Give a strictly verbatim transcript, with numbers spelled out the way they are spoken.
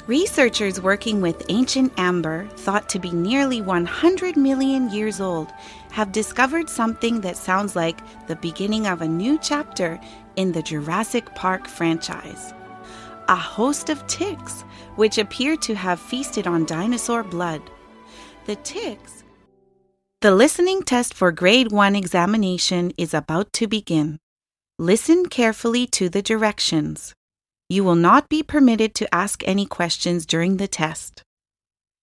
Researchers working with ancient amber, thought to be nearly one hundred million years old, have discovered something that sounds like the beginning of a new chapter in the Jurassic Park franchise. A host of ticks, which appear to have feasted on dinosaur blood. The ticks. The listening test for Grade one examination is about to begin. Listen carefully to the directions. You will not be permitted to ask any questions during the test.